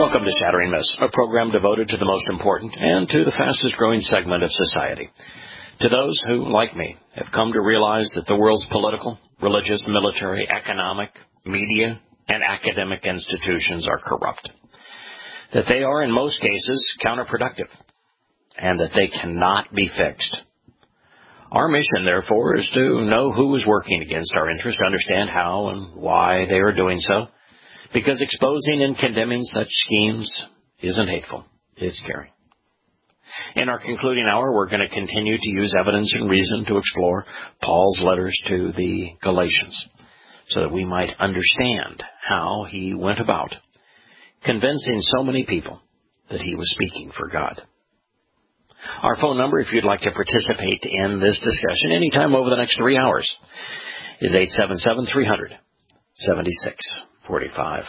Welcome to Shattering Myths, a program devoted to the most important and to the fastest growing segment of society. To those who, like me, have come to realize that the world's political, religious, military, economic, media, and academic institutions are corrupt. That they are, in most cases, counterproductive. And that they cannot be fixed. Our mission, therefore, is to know who is working against our interest, understand how and why they are doing so. Because exposing and condemning such schemes isn't hateful, it's caring. In our concluding hour, we're going to continue to use evidence and reason to explore Paul's letters to the Galatians, so that we might understand how he went about convincing so many people that he was speaking for God. Our phone number, if you'd like to participate in this discussion anytime over the next 3 hours, is 877-300-7645.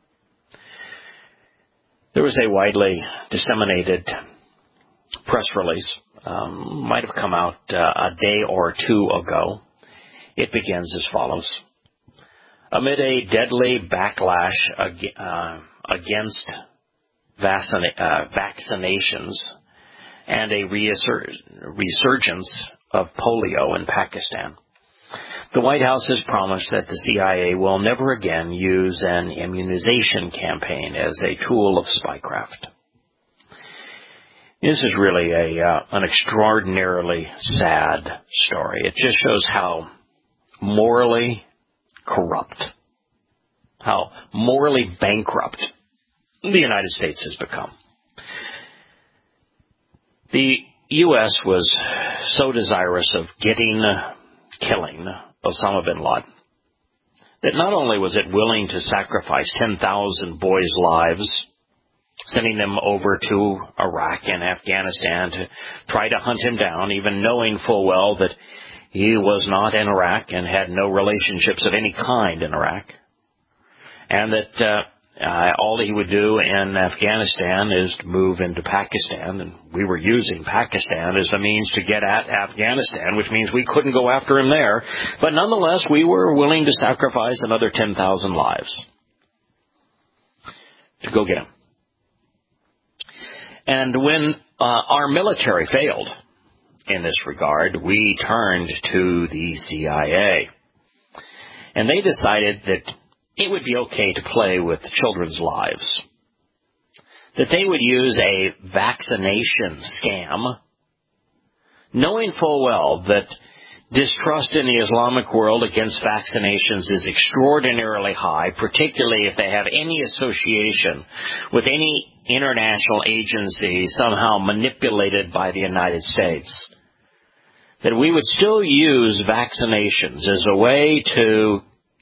There was a widely disseminated press release, might have come out a day or two ago. It begins as follows. Amid a deadly backlash against vaccinations and a resurgence of polio in Pakistan, the White House has promised that the CIA will never again use an immunization campaign as a tool of spycraft. This is really an extraordinarily sad story. It just shows how morally corrupt, how morally bankrupt the United States has become. The U.S. was so desirous of killing Osama bin Laden that not only was it willing to sacrifice 10,000 boys' lives, sending them over to Iraq and Afghanistan to try to hunt him down, even knowing full well that he was not in Iraq and had no relationships of any kind in Iraq, and that all he would do in Afghanistan is to move into Pakistan, and we were using Pakistan as a means to get at Afghanistan, which means we couldn't go after him there. But nonetheless, we were willing to sacrifice another 10,000 lives to go get him. And when our military failed in this regard, we turned to the CIA. And they decided that it would be okay to play with children's lives, that they would use a vaccination scam, knowing full well that distrust in the Islamic world against vaccinations is extraordinarily high, particularly if they have any association with any international agency somehow manipulated by the United States, that we would still use vaccinations as a way to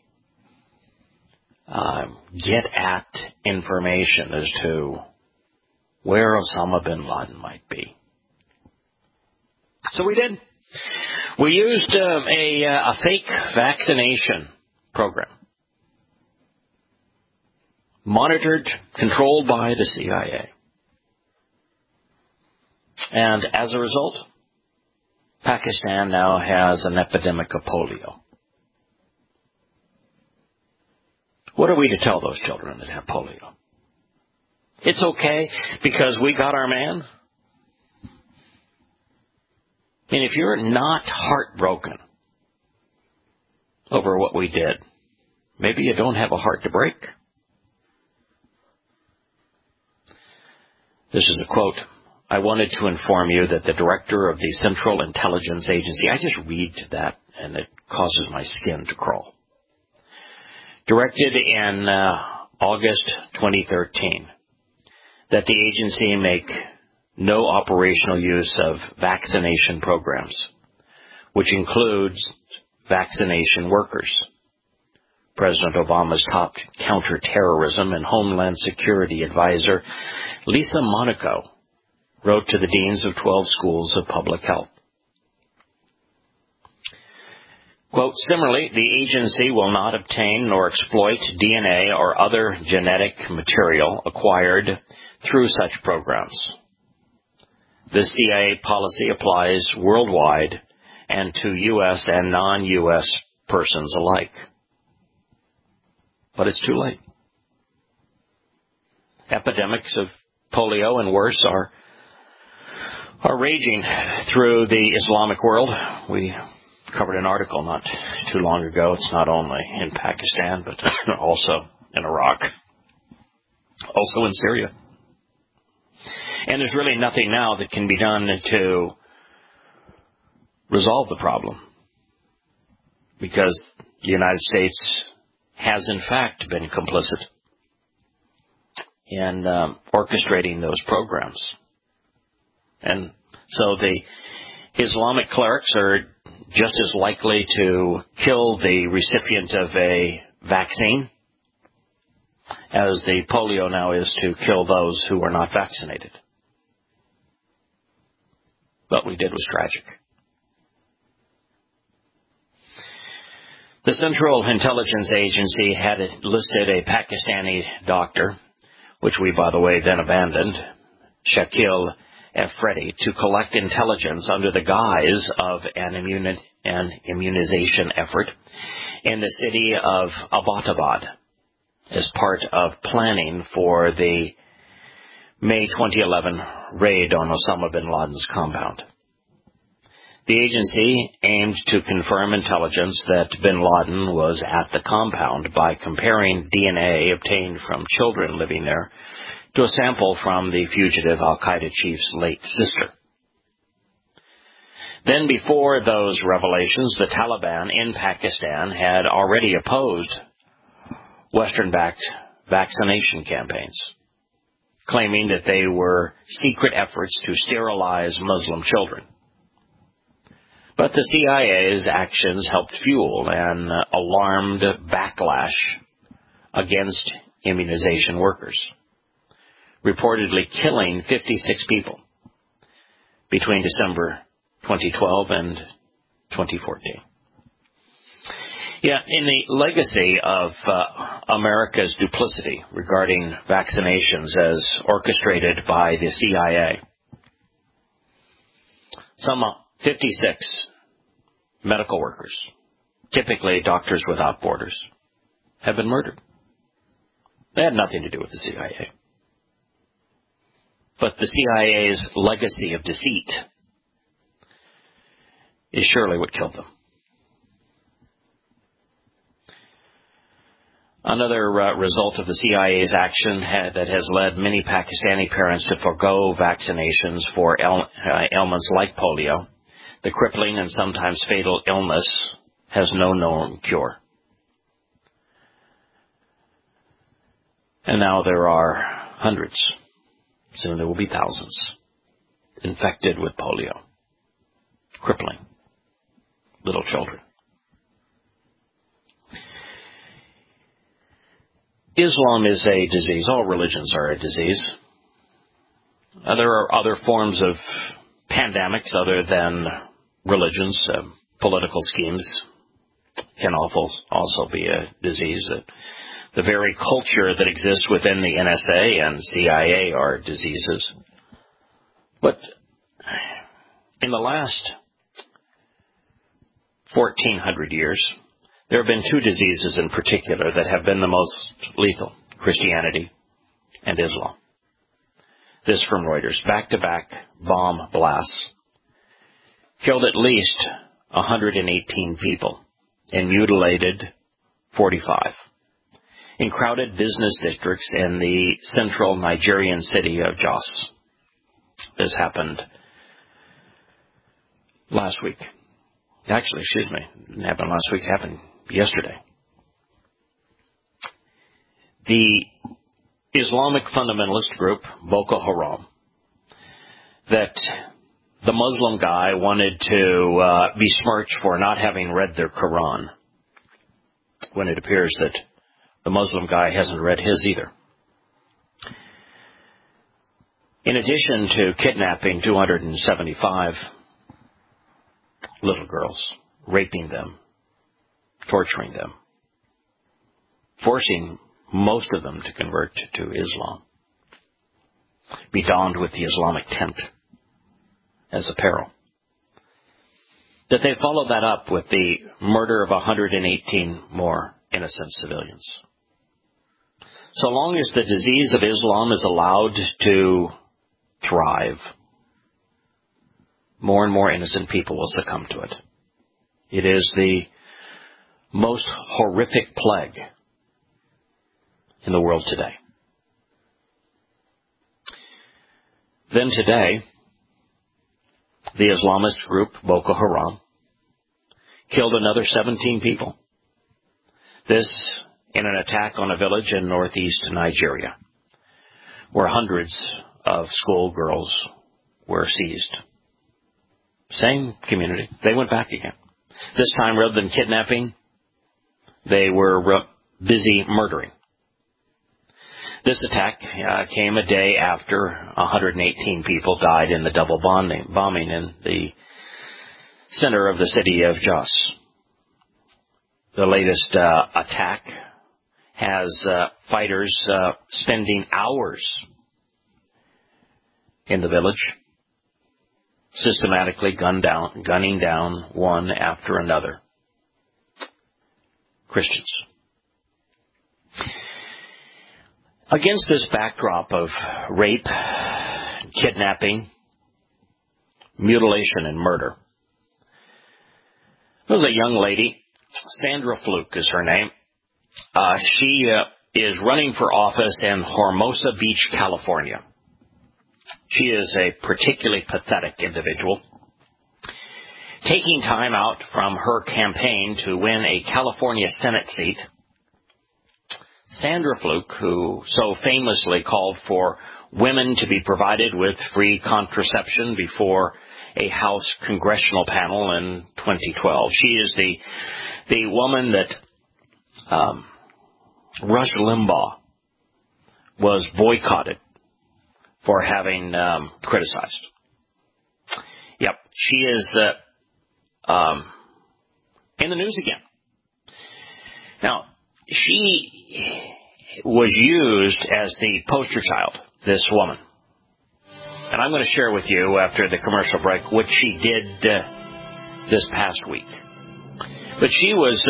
get at information as to where Osama bin Laden might be. So we did. We used a fake vaccination program, monitored, controlled by the CIA. And as a result, Pakistan now has an epidemic of polio. What are we to tell those children that have polio? It's okay because we got our man? I mean, if you're not heartbroken over what we did, maybe you don't have a heart to break. This is a quote. I wanted to inform you that the director of the Central Intelligence Agency, I just read that and it causes my skin to crawl, directed in August 2013 that the agency make no operational use of vaccination programs, which includes vaccination workers. President Obama's top counterterrorism and Homeland Security advisor, Lisa Monaco, wrote to the deans of 12 schools of public health. Quote, similarly, the agency will not obtain nor exploit DNA or other genetic material acquired through such programs. This CIA policy applies worldwide and to U.S. and non-U.S. persons alike. But it's too late. epidemics of polio and worse are raging through the Islamic world. We covered an article not too long ago. It's not only in Pakistan, but also in Iraq, also in Syria. And there's really nothing now that can be done to resolve the problem, because the United States has in fact been complicit in orchestrating those programs. And so the Islamic clerics are just as likely to kill the recipient of a vaccine as the polio now is to kill those who are not vaccinated. What we did was tragic. The Central Intelligence Agency had listed a Pakistani doctor, which we, by the way, then abandoned, Shakil Afridi, to collect intelligence under the guise of an immunization effort in the city of Abbottabad as part of planning for the May 2011 raid on Osama bin Laden's compound. The agency aimed to confirm intelligence that bin Laden was at the compound by comparing DNA obtained from children living there to a sample from the fugitive al-Qaeda chief's late sister. Then, before those revelations, the Taliban in Pakistan had already opposed Western-backed vaccination campaigns, claiming that they were secret efforts to sterilize Muslim children. But the CIA's actions helped fuel an alarmed backlash against immunization workers, reportedly killing 56 people between December 2012 and 2014. Yeah, in the legacy of America's duplicity regarding vaccinations as orchestrated by the CIA, some 56 medical workers, typically Doctors Without Borders, have been murdered. They had nothing to do with the CIA. But the CIA's legacy of deceit is surely what killed them. Another result of the CIA's action that has led many Pakistani parents to forego vaccinations for ailments like polio, the crippling and sometimes fatal illness, has no known cure. And now there are hundreds, soon there will be thousands, infected with polio, crippling little children. Islam is a disease. All religions are a disease. There are other forms of pandemics other than religions. Political schemes can also be a disease. The very culture that exists within the NSA and CIA are diseases. But in the last 1,400 years, there have been two diseases in particular that have been the most lethal: Christianity and Islam. This from Reuters. Back-to-back bomb blasts killed at least 118 people and mutilated 45 in crowded business districts in the central Nigerian city of Jos. This happened last week. Actually, it didn't happen last week. It happened yesterday. The Islamic fundamentalist group, Boko Haram, that the Muslim guy wanted to besmirch for not having read their Quran, when it appears that the Muslim guy hasn't read his either. In addition to kidnapping 275 little girls, raping them, torturing them, forcing most of them to convert to Islam, be donned with the Islamic tent as apparel, that they followed that up with the murder of 118 more innocent civilians. So long as the disease of Islam is allowed to thrive, more and more innocent people will succumb to it. It is the most horrific plague in the world today. Then today, the Islamist group Boko Haram killed another 17 people. This in an attack on a village in northeast Nigeria, where hundreds of schoolgirls were seized. Same community. They went back again. This time, rather than kidnapping, they were busy murdering. This attack came a day after 118 people died in the double bombing in the center of the city of Jos. The latest attack has fighters spending hours in the village, systematically gunning down one after another Christians. Against this backdrop of rape, kidnapping, mutilation, and murder, there was a young lady, Sandra Fluke is her name. She is running for office in Hermosa Beach, California. She is a particularly pathetic individual, taking time out from her campaign to win a California Senate seat. Sandra Fluke, who so famously called for women to be provided with free contraception before a House congressional panel in 2012. She is the woman that Rush Limbaugh was boycotted for having criticized. Yep, she is in the news again. Now, she was used as the poster child, this woman. And I'm going to share with you after the commercial break what she did this past week. But she was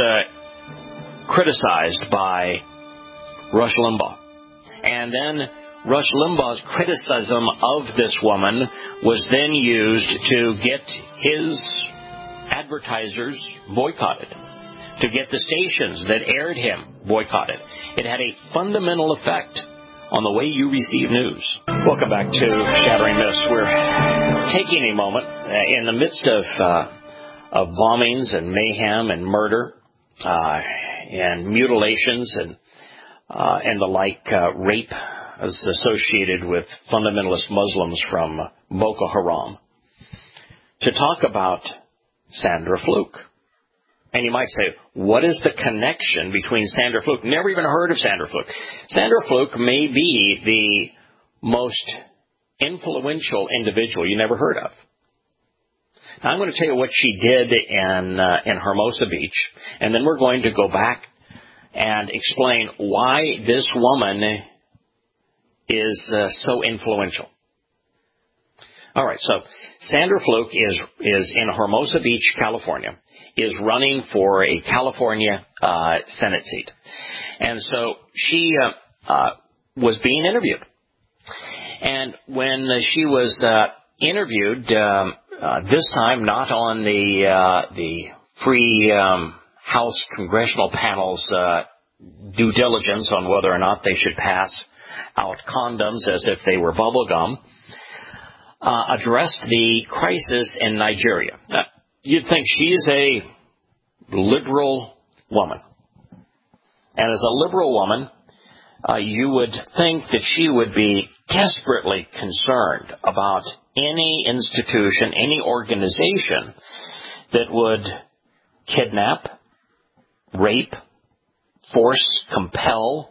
criticized by Rush Limbaugh. And then Rush Limbaugh's criticism of this woman was then used to get his advertisers boycotted, to get the stations that aired him boycotted. It had a fundamental effect on the way you receive news. Welcome back to Shattering Myths. We're taking a moment in the midst of bombings and mayhem and murder and mutilations and the like, rape as associated with fundamentalist Muslims from Boko Haram, to talk about Sandra Fluke. And you might say, what is the connection between Sandra Fluke? Never even heard of Sandra Fluke. Sandra Fluke may be the most influential individual you never heard of. Now, I'm going to tell you what she did in Hermosa Beach, and then we're going to go back and explain why this woman is so influential. All right, so Sandra Fluke is in Hermosa Beach, California, is running for a California Senate seat. And so she was being interviewed. And when she was interviewed, this time not on the free House congressional panel's due diligence on whether or not they should pass out condoms as if they were bubble gum, addressed the crisis in Nigeria. You'd think she is a liberal woman. And as a liberal woman, you would think that she would be desperately concerned about any institution, any organization that would kidnap, rape, force, compel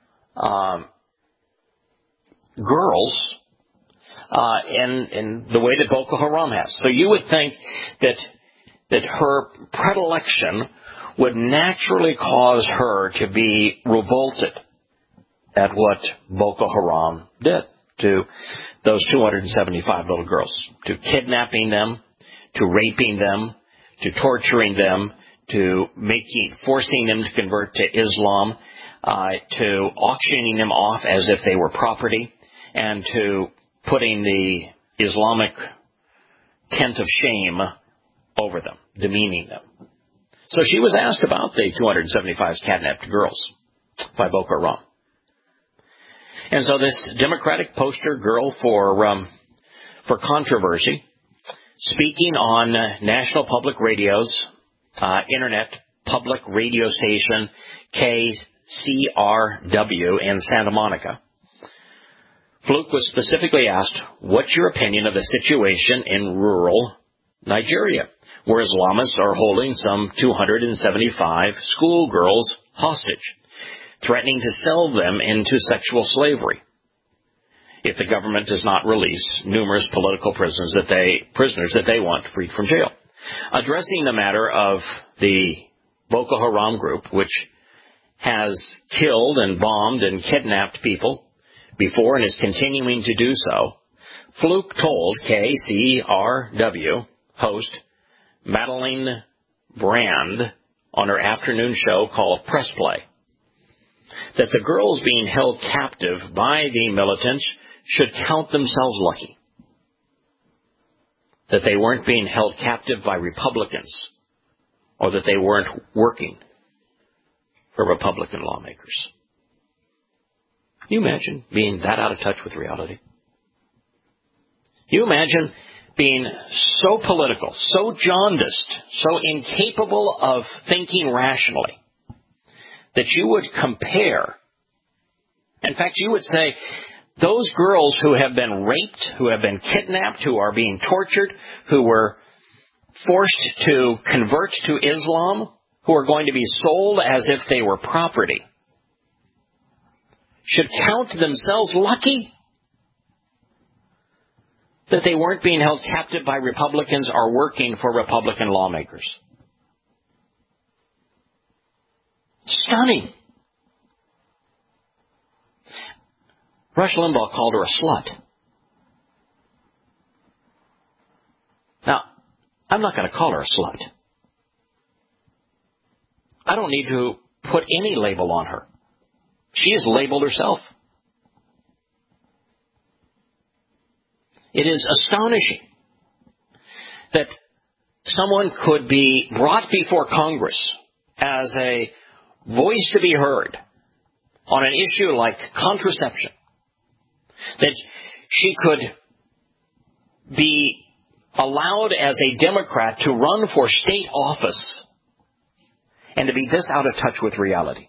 girls in the way that Boko Haram has. So you would think that her predilection would naturally cause her to be revolted at what Boko Haram did to those 275 little girls, to kidnapping them, to raping them, to torturing them, to forcing them to convert to Islam, to auctioning them off as if they were property, and to putting the Islamic tint of shame over them, demeaning them. So she was asked about the 275 catnapped girls by Boko Haram. And so this Democratic poster girl for controversy, speaking on National Public Radio's Internet Public Radio Station KCRW in Santa Monica, Fluke was specifically asked, what's your opinion of the situation in rural Nigeria, where Islamists are holding some 275 schoolgirls hostage, threatening to sell them into sexual slavery if the government does not release numerous political prisoners that they want freed from jail. Addressing the matter of the Boko Haram group, which has killed and bombed and kidnapped people before and is continuing to do so, Fluke told KCRW host Madeline Brand on her afternoon show called Press Play that the girls being held captive by the militants should count themselves lucky that they weren't being held captive by Republicans or that they weren't working for Republican lawmakers. Can you imagine being that out of touch with reality? Can you imagine being so political, so jaundiced, so incapable of thinking rationally that you would compare, in fact, you would say, those girls who have been raped, who have been kidnapped, who are being tortured, who were forced to convert to Islam, who are going to be sold as if they were property, should count themselves lucky that they weren't being held captive by Republicans or working for Republican lawmakers. Stunning. Rush Limbaugh called her a slut. Now, I'm not going to call her a slut. I don't need to put any label on her. She has labeled herself. It is astonishing that someone could be brought before Congress as a voice to be heard on an issue like contraception, that she could be allowed as a Democrat to run for state office and to be this out of touch with reality.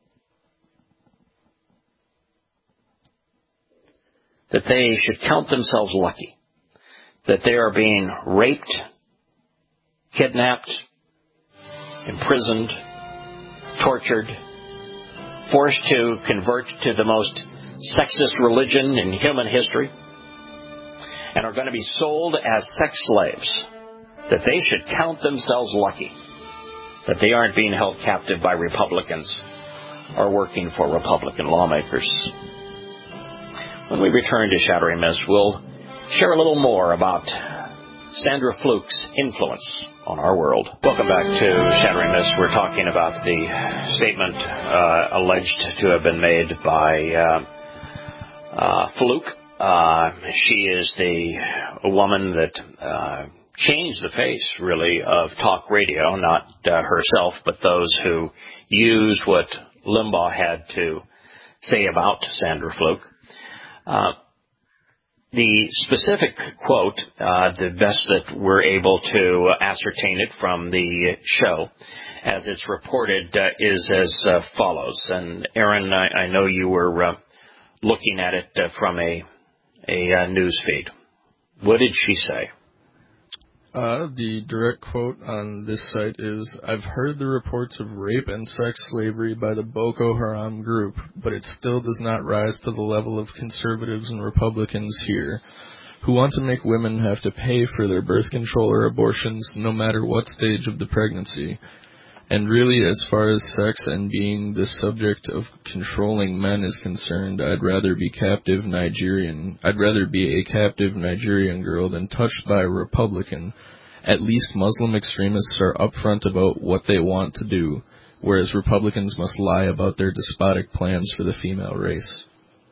That they should count themselves lucky that they are being raped, kidnapped, imprisoned, tortured, forced to convert to the most sexist religion in human history, and are going to be sold as sex slaves, that they should count themselves lucky that they aren't being held captive by Republicans or working for Republican lawmakers. When we return to Shattering Mist, we'll share a little more about Sandra Fluke's influence on our world. Welcome back to Shattering Mist. We're talking about the statement alleged to have been made by Fluke. She is the woman that changed the face, really, of talk radio, not herself, but those who used what Limbaugh had to say about Sandra Fluke. The specific quote, the best that we're able to ascertain it from the show, as it's reported, is as follows. And Aaron, I know you were looking at it from a news feed. What did she say? The direct quote on this site is, "I've heard the reports of rape and sex slavery by the Boko Haram group, but it still does not rise to the level of conservatives and Republicans here, who want to make women have to pay for their birth control or abortions no matter what stage of the pregnancy. And really, as far as sex and being the subject of controlling men is concerned, I'd rather be a captive Nigerian girl than touched by a Republican. At least Muslim extremists are upfront about what they want to do. whereas Republicans must lie about their despotic plans for the female race.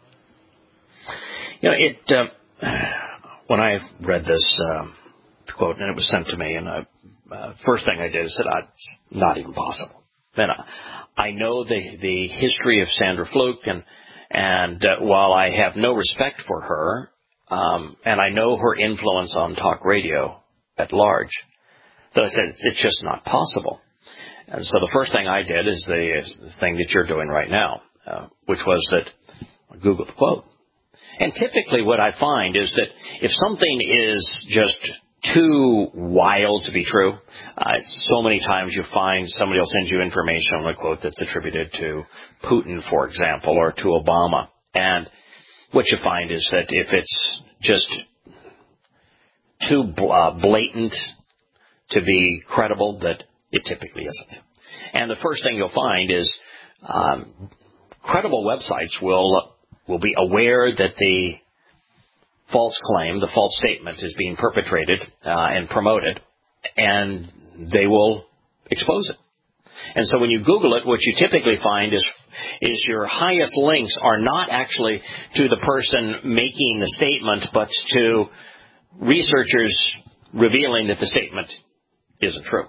When I read this quote, and it was sent to me, and first thing I did is said, it's not even possible. Then I know the history of Sandra Fluke, and while I have no respect for her, and I know her influence on talk radio at large, that I said, it's just not possible. And so the first thing I did is the thing that you're doing right now, which was that I Googled the quote. And typically what I find is that if something is just too wild to be true, so many times you find somebody will send you information on a quote that's attributed to Putin, for example, or to Obama. And what you find is that if it's just too blatant to be credible, that it typically isn't. And the first thing you'll find is credible websites will be aware that the false claim, the false statement is being perpetrated and promoted, and they will expose it. And so when you Google it, what you typically find is your highest links are not actually to the person making the statement, but to researchers revealing that the statement isn't true.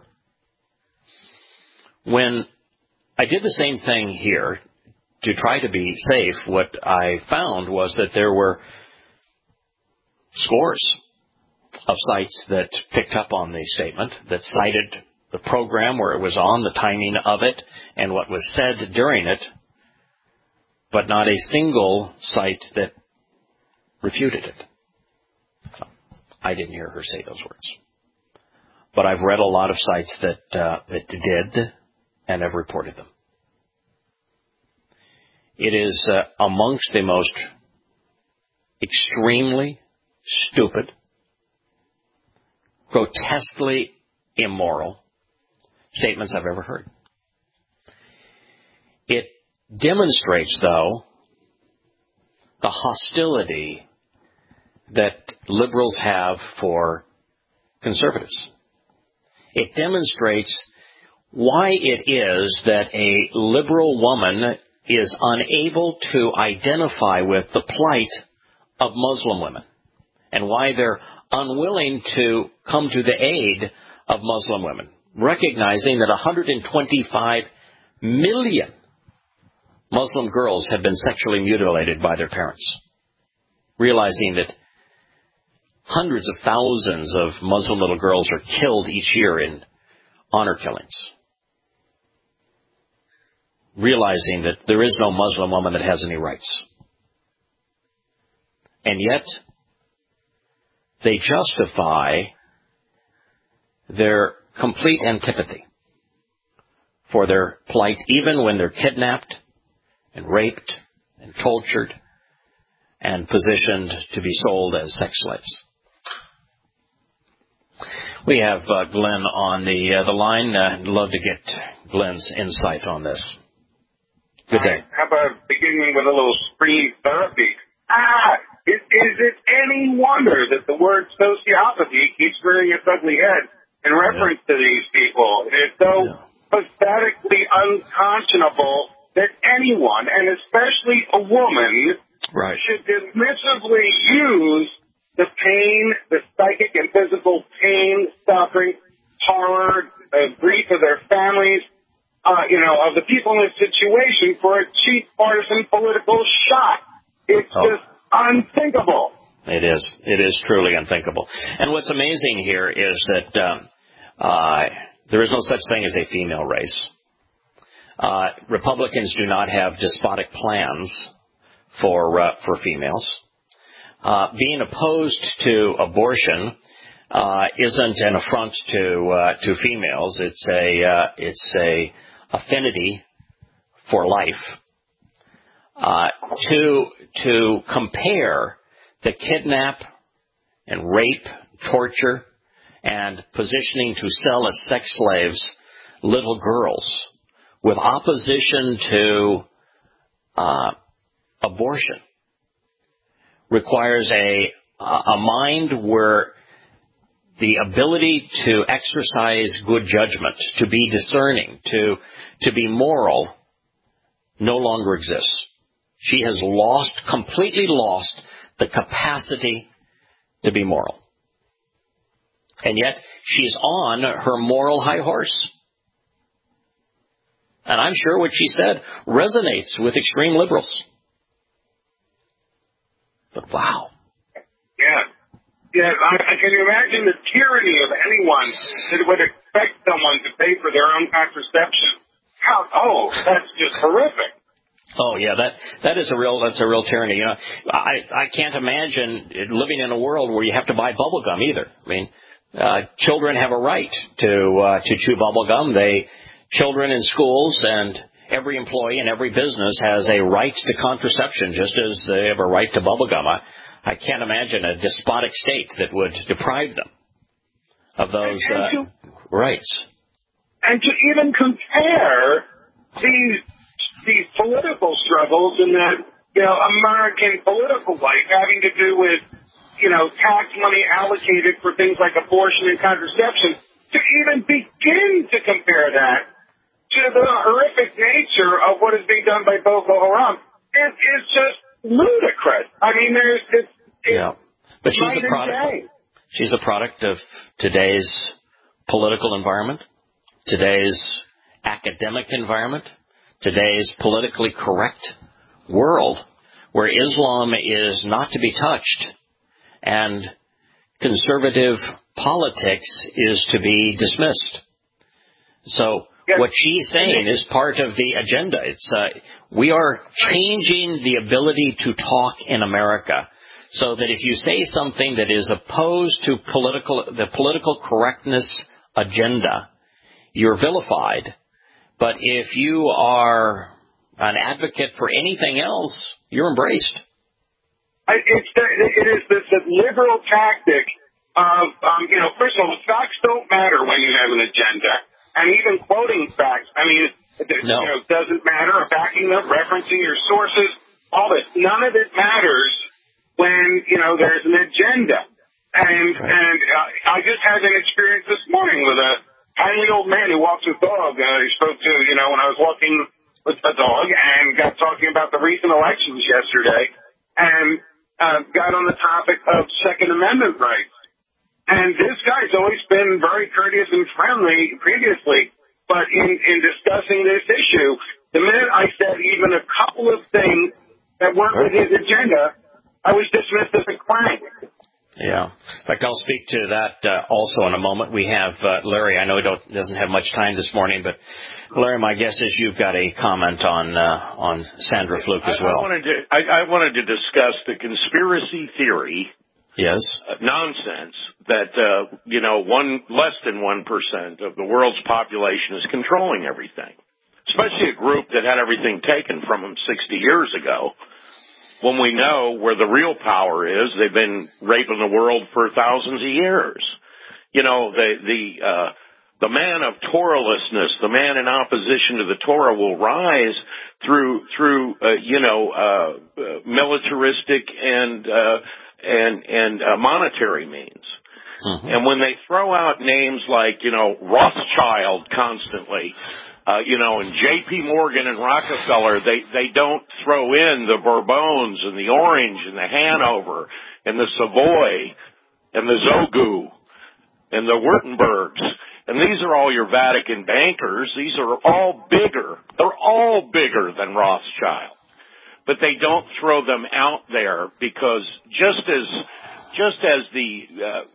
When I did the same thing here to try to be safe, what I found was that there were scores of sites that picked up on the statement, that cited the program where it was on, the timing of it, and what was said during it, but not a single site that refuted it. So, I didn't hear her say those words. But I've read a lot of sites that did and have reported them. It is amongst the most extremely stupid, grotesquely immoral statements I've ever heard. It demonstrates, though, the hostility that liberals have for conservatives. It demonstrates why it is that a liberal woman is unable to identify with the plight of Muslim women, and why they're unwilling to come to the aid of Muslim women, recognizing that 125 million Muslim girls have been sexually mutilated by their parents, realizing that hundreds of thousands of Muslim little girls are killed each year in honor killings, realizing that there is no Muslim woman that has any rights. And yet, they justify their complete antipathy for their plight, even when they're kidnapped and raped and tortured and positioned to be sold as sex slaves. We have Glenn on the line. I'd love to get Glenn's insight on this. Good day. How about beginning with a little springy therapy? Is it any wonder that the word sociopathy keeps rearing its ugly head in reference to these people? It's so pathetically unconscionable that anyone, and especially a woman, should dismissively use the pain, the psychic and physical pain, suffering, horror, grief of their families, of the people in this situation for a cheap partisan political shot. It's just unthinkable. It is. It is truly unthinkable. And what's amazing here is that there is no such thing as a female race. Republicans do not have despotic plans for females. Being opposed to abortion isn't an affront to females. It's a affinity for life. To compare the kidnap and rape, torture, and positioning to sell as sex slaves little girls with opposition to abortion requires a mind where the ability to exercise good judgment, to be discerning, to be moral, no longer exists. She has completely lost the capacity to be moral. And yet, she's on her moral high horse. And I'm sure what she said resonates with extreme liberals. But wow. Yeah. Yeah, can you imagine the tyranny of anyone that would expect someone to pay for their own contraception? That's just horrific. Oh yeah, that's a real tyranny. You know, I can't imagine living in a world where you have to buy bubble gum either. I mean, children have a right to chew bubble gum. Children in schools and every employee in every business has a right to contraception, just as they have a right to bubble gum. I can't imagine a despotic state that would deprive them of those rights. And to even compare these political struggles in the American political life having to do with tax money allocated for things like abortion and contraception, to even begin to compare that to the horrific nature of what is being done by Boko Haram, it is just ludicrous. I mean, but she's a product. She's a product of today's political environment, today's academic environment, today's politically correct world, where Islam is not to be touched, and conservative politics is to be dismissed. So what she's saying is part of the agenda. We are changing the ability to talk in America so that if you say something that is opposed to the political correctness agenda, you're vilified. But if you are an advocate for anything else, you're embraced. It is this liberal tactic of, first of all, the facts don't matter when you have an agenda. And even quoting facts, doesn't matter. Backing them, referencing your sources, all this. None of it matters when, there's an agenda. And I just had an experience this morning with a tiny old man who walks his dog. I spoke to, when I was walking with a dog and got talking about the recent elections yesterday and got on the topic of Second Amendment rights. And this guy's always been very courteous and friendly previously, but in discussing this issue, the minute I said even a couple of things that weren't with his agenda, I was dismissed as a crank. Yeah. In fact, I'll speak to that also in a moment. We have Larry. I know he doesn't have much time this morning, but Larry, my guess is you've got a comment on Sandra Fluke as well. I wanted to discuss the conspiracy theory. Yes. Nonsense that less than 1% of the world's population is controlling everything, especially a group that had everything taken from them 60 years ago. When we know where the real power is, they've been raping the world for thousands of years. The man of Torahlessness, the man in opposition to the Torah, will rise through militaristic and monetary means. Mm-hmm. And when they throw out names like Rothschild constantly. And J.P. Morgan and Rockefeller, they don't throw in the Bourbons and the Orange and the Hanover and the Savoy and the Zogu and the Württembergs. And these are all your Vatican bankers. These are all bigger. They're all bigger than Rothschild. But they don't throw them out there because just as the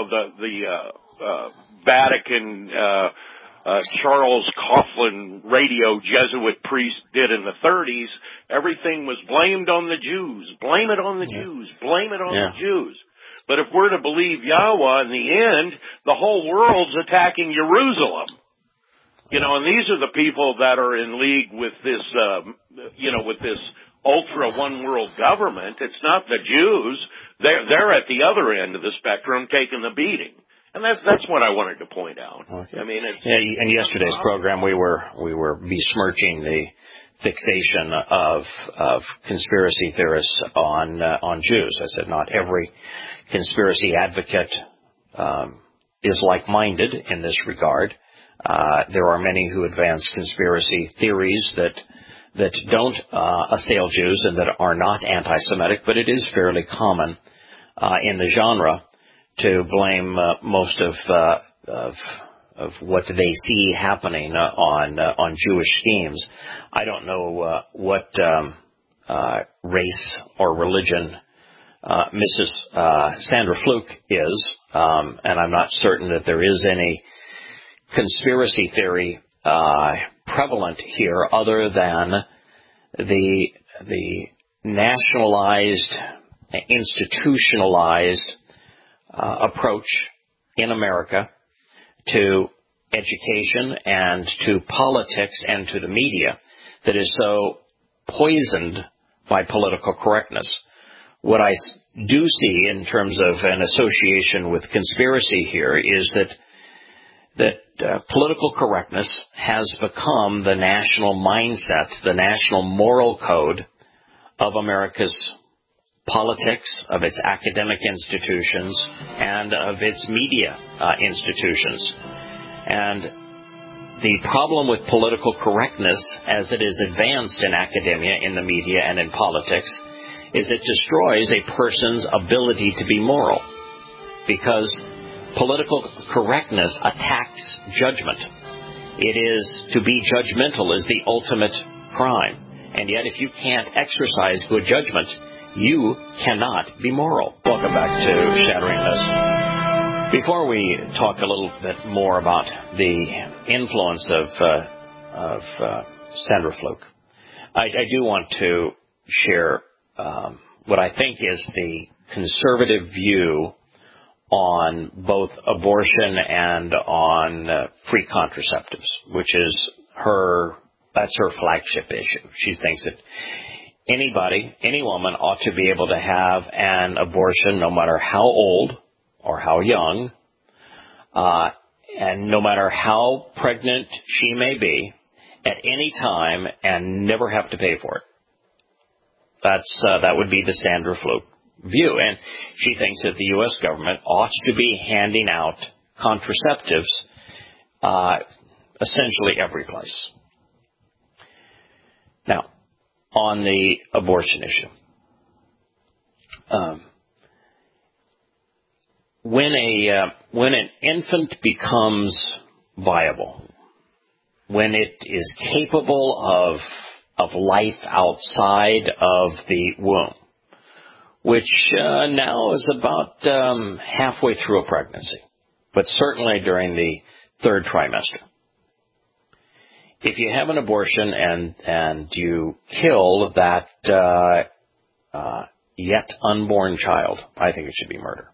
Vatican, Charles Coughlin radio Jesuit priest did in the 30s, everything was blamed on the Jews. Blame it on the Jews. Blame it on the Jews. But if we're to believe Yahweh in the end, the whole world's attacking Jerusalem. And these are the people that are in league with this, with this ultra one world government. It's not the Jews. They're at the other end of the spectrum taking the beating. And that's what I wanted to point out. Okay. I mean, in yesterday's program, we were besmirching the fixation of conspiracy theorists on Jews. I said not every conspiracy advocate is like-minded in this regard. There are many who advance conspiracy theories that don't assail Jews and that are not anti-Semitic, but it is fairly common in the genre to blame most of what they see happening on Jewish schemes. I don't know what race or religion Mrs. Sandra Fluke is, and I'm not certain that there is any conspiracy theory prevalent here other than the nationalized, institutionalized approach in America to education and to politics and to the media that is so poisoned by political correctness. What I do see in terms of an association with conspiracy here is that political correctness has become the national mindset, the national moral code of America's politics, of its academic institutions, and of its media institutions. And the problem with political correctness as it is advanced in academia, in the media, and in politics is it destroys a person's ability to be moral, because political correctness attacks judgment. It is, to be judgmental is the ultimate crime. And yet if you can't exercise good judgment, you cannot be moral. Welcome back to Shattering Myths. Before we talk a little bit more about the influence of Sandra Fluke, I do want to share what I think is the conservative view on both abortion and on free contraceptives, which is that's her flagship issue. She thinks that any woman ought to be able to have an abortion no matter how old or how young, and no matter how pregnant she may be, at any time, and never have to pay for it. That would be the Sandra Fluke view. And she thinks that the U.S. government ought to be handing out contraceptives essentially every place. Now, on the abortion issue, when an infant becomes viable, when it is capable of life outside of the womb, which now is about halfway through a pregnancy, but certainly during the third trimester. If you have an abortion and you kill that yet unborn child, I think it should be murder.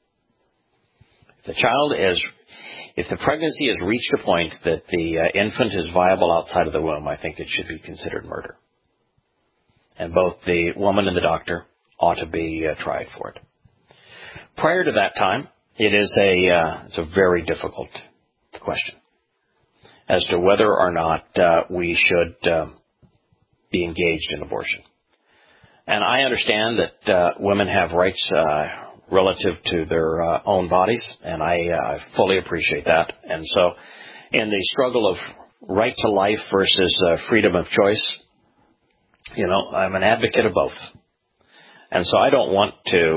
If the pregnancy has reached a point that the infant is viable outside of the womb, I think it should be considered murder. And both the woman and the doctor ought to be tried for it. Prior to that time, it's a very difficult question as to whether or not we should be engaged in abortion. And I understand that women have rights relative to their own bodies, and I fully appreciate that. And so in the struggle of right to life versus freedom of choice, I'm an advocate of both. And so I don't want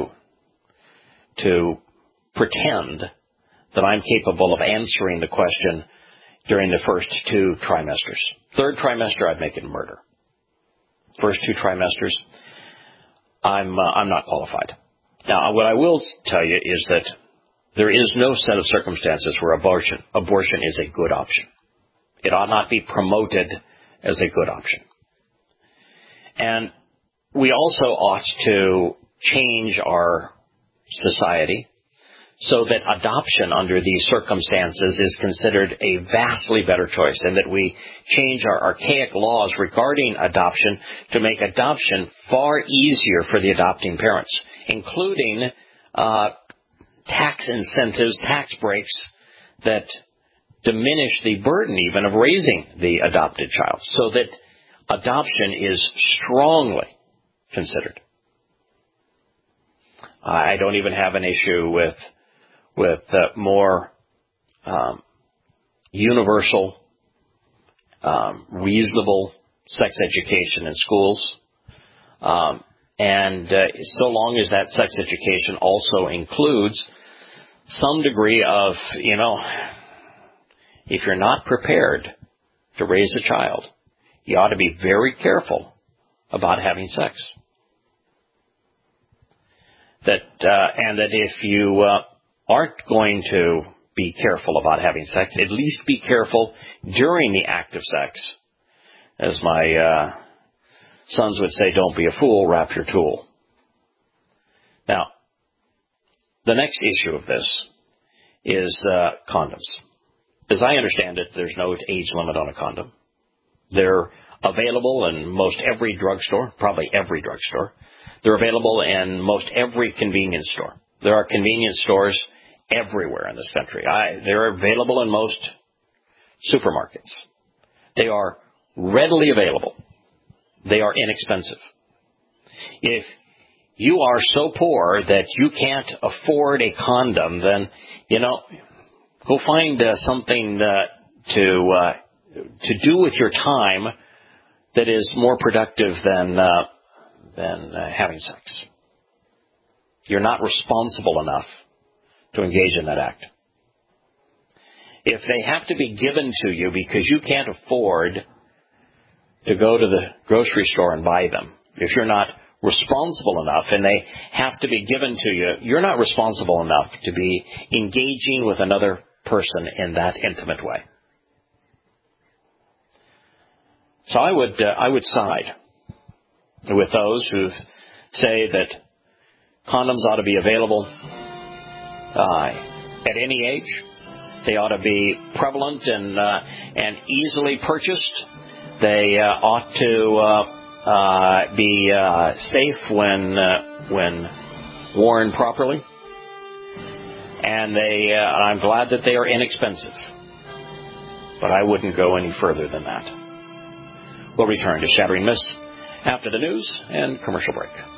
to pretend that I'm capable of answering the question during the first 2 trimesters. Third trimester, I'd make it murder. First 2 trimesters, I'm not qualified. Now, what I will tell you is that there is no set of circumstances where abortion is a good option. It ought not be promoted as a good option. And we also ought to change our society so that adoption under these circumstances is considered a vastly better choice, and that we change our archaic laws regarding adoption to make adoption far easier for the adopting parents, including tax incentives, tax breaks that diminish the burden even of raising the adopted child, so that adoption is strongly considered. I don't even have an issue with more universal, reasonable sex education in schools. And so long as that sex education also includes some degree of, if you're not prepared to raise a child, you ought to be very careful about having sex. And that if you aren't going to be careful about having sex, at least be careful during the act of sex. As my sons would say, don't be a fool, wrap your tool. Now, the next issue of this is condoms. As I understand it, there's no age limit on a condom. They're available in most every drugstore, probably every drugstore. They're available in most every convenience store. There are convenience stores everywhere in this country. They're available in most supermarkets. They are readily available. They are inexpensive. If you are so poor that you can't afford a condom, then, go find something to do with your time that is more productive than having sex. You're not responsible enough to engage in that act. If they have to be given to you because you can't afford to go to the grocery store and buy them, if you're not responsible enough and they have to be given to you, you're not responsible enough to be engaging with another person in that intimate way. So I would side with those who say that condoms ought to be available at any age. They ought to be prevalent and easily purchased. They ought to be safe when worn properly. And I'm glad that they are inexpensive. But I wouldn't go any further than that. We'll return to Shattering Myths after the news and commercial break.